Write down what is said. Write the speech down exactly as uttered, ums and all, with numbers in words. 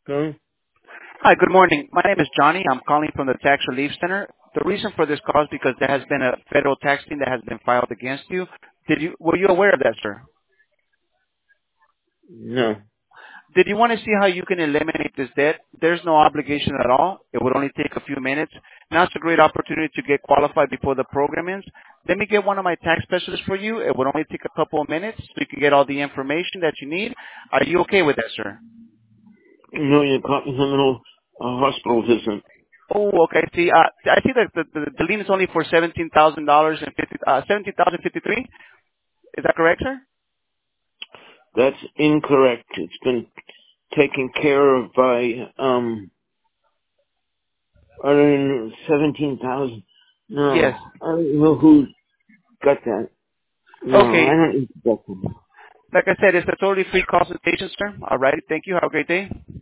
Huh? Hi, good morning. My name is Johnny. I'm calling from the Tax Relief Center. The reason for this call is because there has been a federal tax lien that has been filed against you. Did you were you aware of that, sir? No. Did you want to see how you can eliminate this debt? There's no obligation at all. It would only take a few minutes. Now it's a great opportunity to get qualified before the program ends. Let me get one of my tax specialists for you. It would only take a couple of minutes so you can get all the information that you need. Are you okay with that, sir? No, you caught me in the middle of a hospital visit. Oh, okay. See, uh, I see that the, the, the lien is only for seventeen thousand dollars and fifty, uh, seventeen thousand fifty-three. Is that correct, sir? That's incorrect. It's been taken care of by, um, I don't know, seventeen thousand. Yes. No. I don't know who got that. No, I Okay. don't need to get them. Like I said, it's a totally free consultation, sir. All right. Thank you. Have a great day.